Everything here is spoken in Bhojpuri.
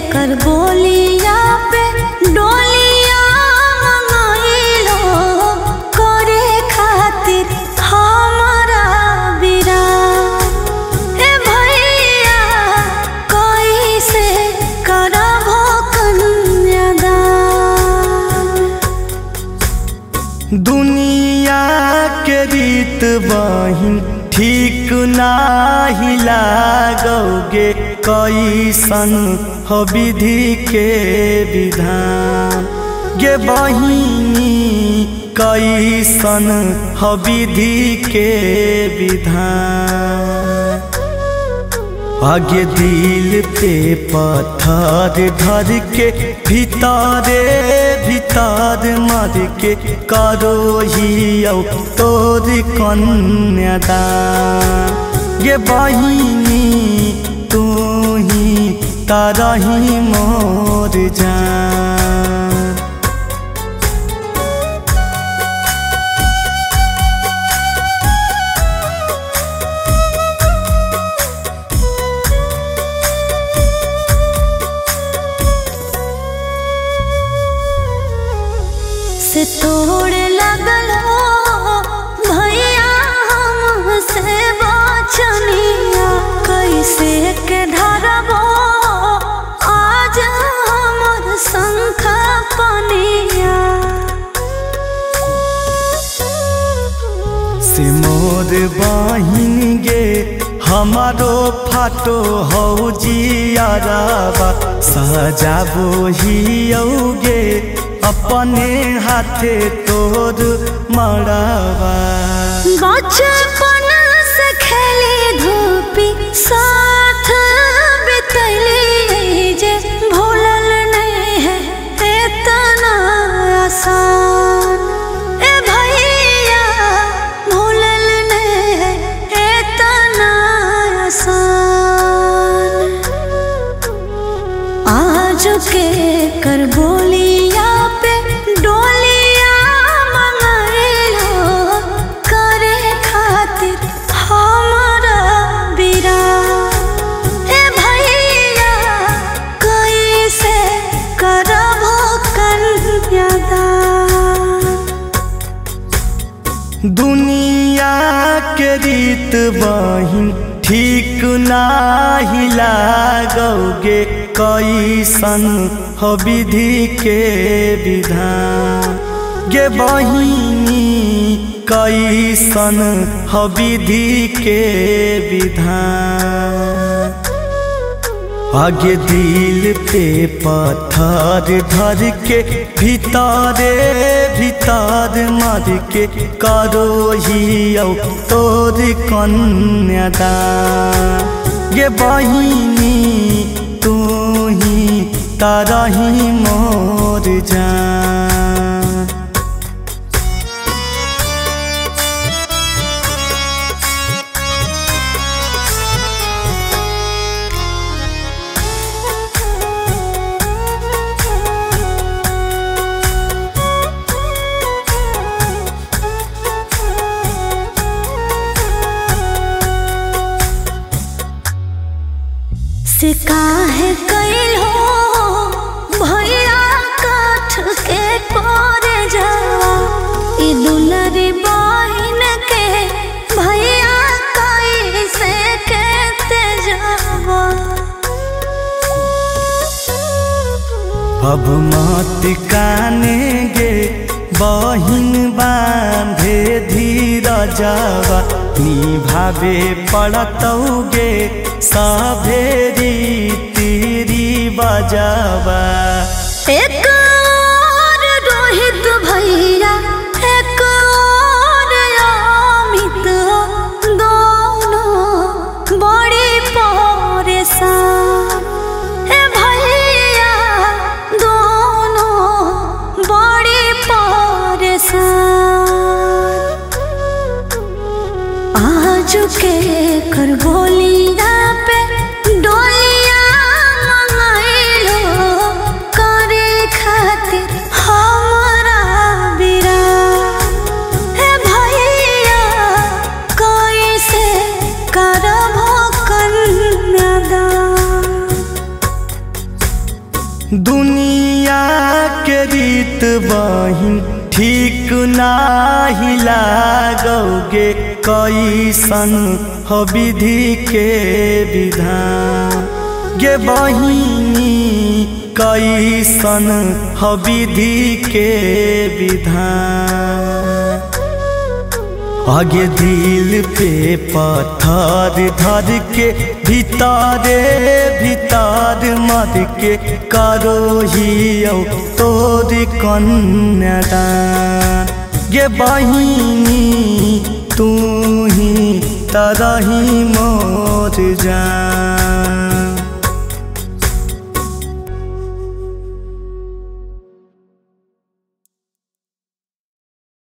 कर बोलिया पे डोलिया मंगाइलो करे खातिर हमारा बिरा ए भैया कैसे करबो कन्यादान। दुनिया के रीत बहिन ठीक नाही लागोगे कैसन हो विधि के विधान गे बहिनी कैसन हो विधि के विधान। आगे दिल पे पत्थर धर के भीतर मार के करो ही तोर कन्यादान ये बहिनी तू ही तारही मोर जान। से तोड़ लगलो भैया हमसे बचनिया कैसे के धरबो आज हमर शंख पनिया। से मोर बहिन गे हमारो फाटो हो जियाराबा सजाबो हियौगे अपने हाथे तोर मड़ावा। बचपन से खेली धूपी साथ बितैली जे भूलल नहीं है इतना आसान ए भैया भूलल नहीं है इतना आसान। आज के कर बोलिया पे डोलिया मंगाइलो करे खातिर हमारा बिरा ए भैया कैसे करबो कन्यादान। दुनिया के रीत बहिन ठीक नाही लागोगे कैसन हो विधि के विधान गे बहिनी कैसन हो विधि के विधान। आगे दिल पे पत्थर धर के भीतर मार के करो ही तोर कन्यादान ये बहिनी तू ही तारही मोर जान। से काहे कैलो भैया काठ के कोरे जावा ई दुलरी बहिन के भैया कैसे कहते जावा। अब मत काने गे बहिन बांधे धीरजवा निभावे पड़तौगे सभे रीति रिवाजवा। एक और रोहित भैया एक और अमित दोनों बड़ी परेशान ए भैया दोनों बड़ी परेशान। आज के कर बोलिया पे डोलिया मंगाइलो दुनिया के रीत बहिन ठीक नाही लागोगे, कैसन हो विधि के विधान गे बहिनी, कैसन हो विधि के विधान। आगे दिल पे पत्थर धर के भीतरे भीतर मर के करो ही तोर कन्यादान गे बहिनी, तू ही तरही मोर जान।